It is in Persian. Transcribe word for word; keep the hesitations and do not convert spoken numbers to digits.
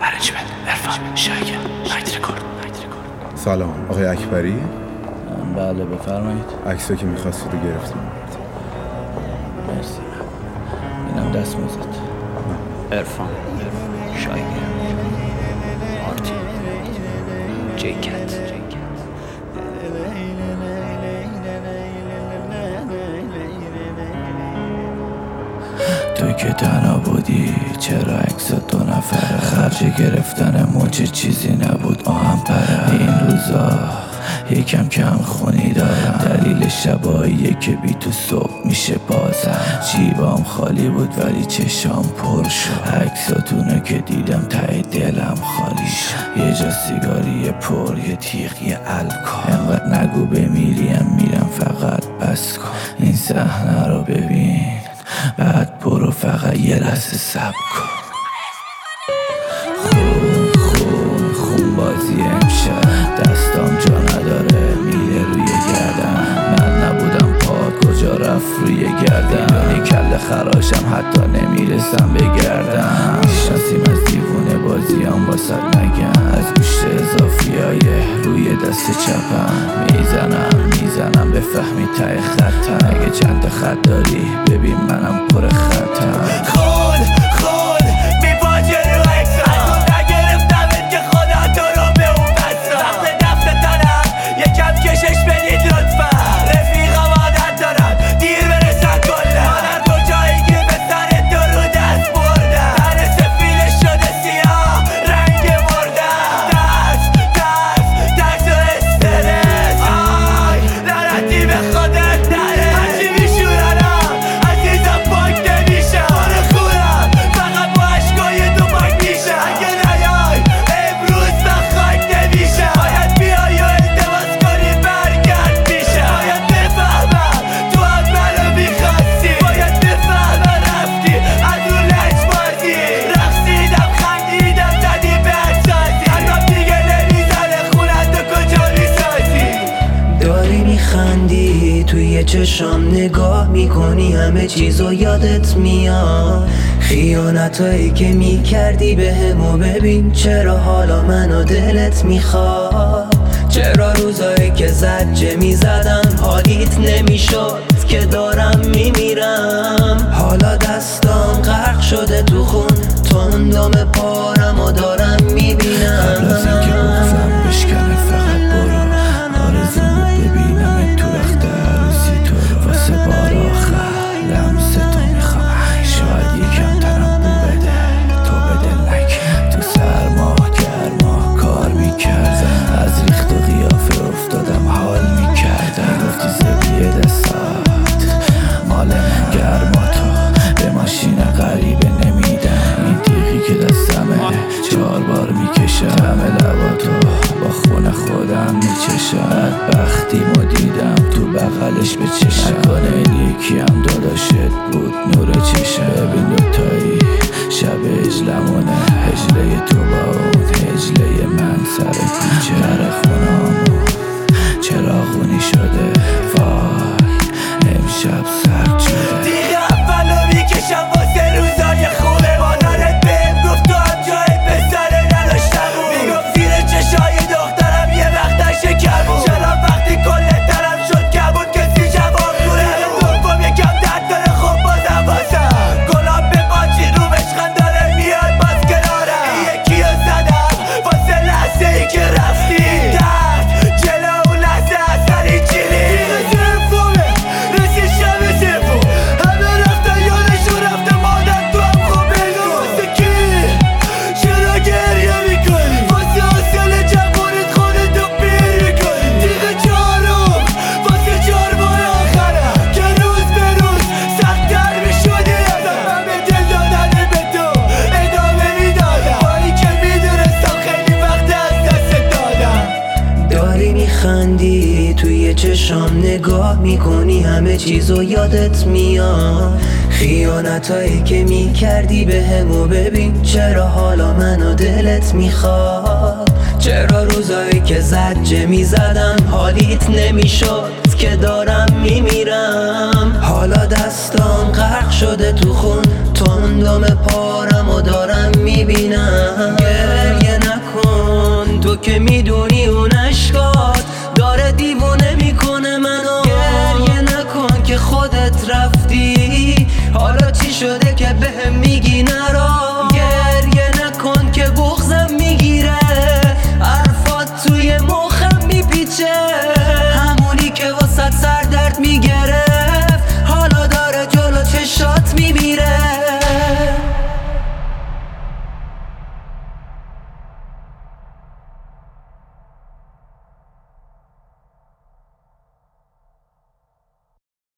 ارنجمنت عرفان شایگه نایت رکورد. سلام آقای اکبری. بله بفرمایید. عکسایی که می‌خواستید رو گرفتیم. مرسی. اینم دستمزد. عرفان شایگه مارتین جیکت. تو که تنها بودی چرا عکس دو نفره خرج گرفتن موچه چیزی نبود آهم پره. این روزا یکم کم خونی دارم، دلیل شباییه که بی تو صبح میشه بازم. جیبام خالی بود ولی چشام پر شد، عکساتونو که دیدم ته دلم خالی شد. یه جا سیگاری پر، یه تیغ، یه الکل. انقدر نگو بمیریم میرم فقط بس کن. این صحنه رو ببین بعد برو فقط یه لحظه صبر کن. خون خون خون بازی امشب، دستام جا نداره میره روی گردم. من نبودم پا کجا رفت روی گردم. یعنی کل خراشم حتی نمیرسم بگردم. میشناسیم از دیوونه بازیام واسد نگم. از گوشت اضافی های روی دست چپم میزنم میزنم بفهمی ته خطم. اگه چند تا خط داری ببین منم پر خطم. خون خون میپاچه رو اکسان، نگرفتمت که خدا تو رو به اون بستم. وقت دفت تنم یکم کشش بدید لطفا. رفیقم عادت دارم دیر برسن کلم. من هر کجایی گیر به سر تو رو دست بردم. تن سفیدش شده سیاه رنگ مردم. دست دست دست و استرس. آی لعنتی به خودت نره. هرچی میشورنم عزیزم پاک نمیشم. آره خونم فقط با عشقای تو پاک میشم. اگه نیای امروز من خاک نمیشم. باید بیای و التماس کنی برگرد میشم. باید بفهمم تو هم منو میخواستی. باید بفهمم رفتی از اون لج بازی. رقصیدم خندیدم زدی به احساسی. حرفم دیگه نمیزنه خونت تو کجا میسازی. داری میخندی توی چشام نگاه میکنی، همه چیزو یادت میاد. خیانتایی که میکردی به همو ببین چرا حالا منو دلت میخواد. چرا روزایی که زجه میزدم حالیت نمیشد که دارم میمیرم. حالا دستام غرق شده تو خون، تندم پارم و دارم میبینم. قبل از اینکه بگذم بشکنه فقط برو. آرزوم بود ببینم تو وقت عروسی تو رو. واسه بار آخر لمس تو میخوام. شاید یکم تنم بو بده تو به دل نگیر. تو سرما گرما کار میکردم، از ریخت و قیافه افتادم حال میکردم. گفتی زبیه دستات مال من، گرما تو به ماشین غریبه نمیدم. این تیغی که دستمه چهار بار میکشم. همه لباتو با خون خودم میچشم. بدبختی مدیدم تو بغلش به چشم. نکنه این یکی هم داداشت بود نور چشم. ببین دوتایی شب هجلمونه، هجله تو با اون هجله من. سر کوچه در خونامون چراغونی شده. وای امشب سرد شده. دیگه اولو میکشم واسه روزای خوبه. مادرت بهم گفت تو هم جای پسره نداشتمون. میگفت زیر چشای دخترم یه وقتا شکمون. چرا وقتی کل ترم شد کمون کسی جواب گوره. دوم یکم درد داره خب بازم بازم. گلاب به قاچی رو بشخن داره میاد باز کنارم. این یکی رو زدم واسه لحظه ای که رفتی. درد جلو اون لحظه اثری چیلی. دیگه سرفومه رسی شب سرفو. همه رفتن یادشون رفته مادر تو هم خوب بگو. واسه کی چرا گریه میکنی؟ واسه حاصل جوانت خودتو پیر میکنی. دیگه چهارم واسه چهار بار آخرم که روز به روز سخت‌تر میشدی ازم. من به دل دادن به تو ادامه میدادم، با این که میدونستم خیلی وقت از دست دادم. داری میخندی توی چشام نگاه میکنی، همه چیزو یادت میاد. خیانتایی که میکردی به همو ببین چرا حالا منو دلت میخواد. چرا روزایی که زجه میزدم حالیت نمیشد که دارم میمیرم. حالا دستام غرق شده تو خون، تندم پارم و دارم میبینم. که میدونی اون